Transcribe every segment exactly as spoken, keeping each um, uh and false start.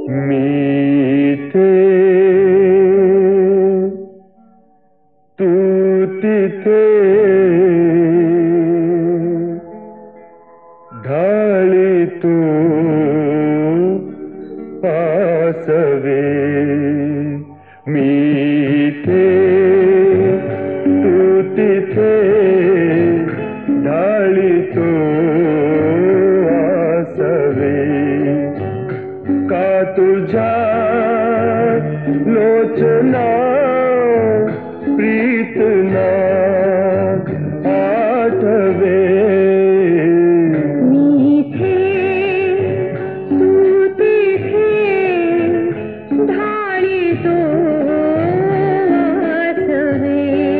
मीठे तू तिथे ढाळी तू पासवे मीठे तू तिथे ढाळी तू आसवे का तुझ्या लोचना प्रीतना आठवे मीठे तू तिथे ढाळी तो आसवे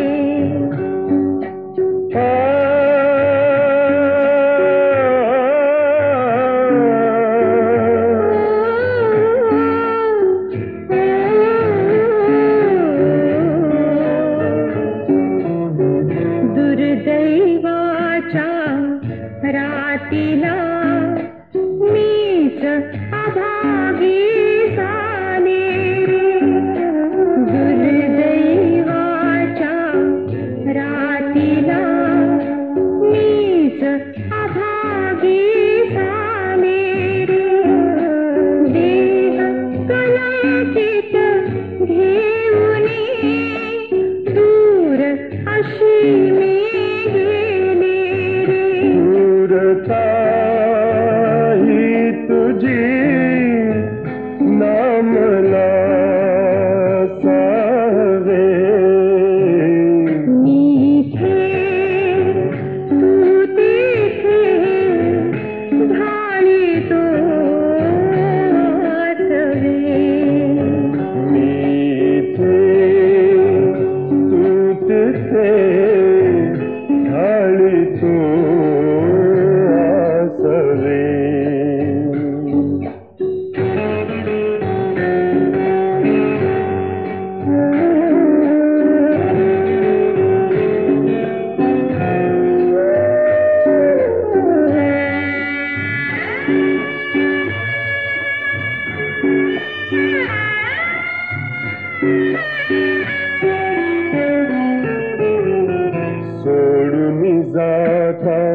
दुर्दैवाच्या रातीला मीच अभागी झाले दुर्दैवाच्या रातीला मीच अभागी झाले देह कलाचित घेऊनी दूर अशी मी दूरता ही तुझी नामला सावे मीठे तू तिथे ढाळी तो आसवे मीठे तू तिथे ढाळी तू आसवे सोडून जाता